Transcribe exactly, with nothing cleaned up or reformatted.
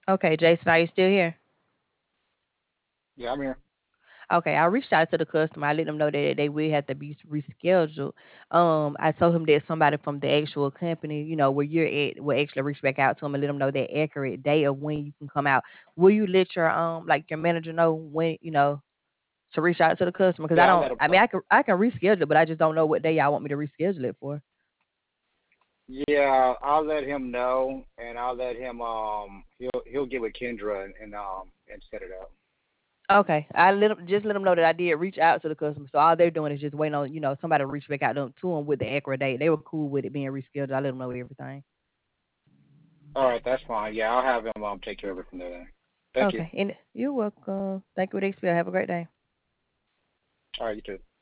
Okay, Jason, are you still here? Yeah, I'm here. Okay, I reached out to the customer. I let them know that they will have to be rescheduled. Um, I told him that somebody from the actual company, you know, where you're at, will actually reach back out to him and let them know the accurate day of when you can come out. Will you let your um, like your manager know when you know to reach out to the customer? Because I Yeah, I'll don't. let him I mean, know. I can I can reschedule, but I just don't know what day y'all want me to reschedule it for. Yeah, I'll let him know, and I'll let him um he'll he'll get with Kendra and, and um and set it up. Okay, I let them just let them know that I did reach out to the customer. So all they're doing is just waiting on you know somebody to reach back out to them, to them with the accurate date. They were cool with it being rescheduled. I let them know everything. All right, that's fine. Yeah, I'll have him um take care of it from there. Then. Thank you. Okay, and you're welcome. Thank you for the experience. Have a great day. All right, you too.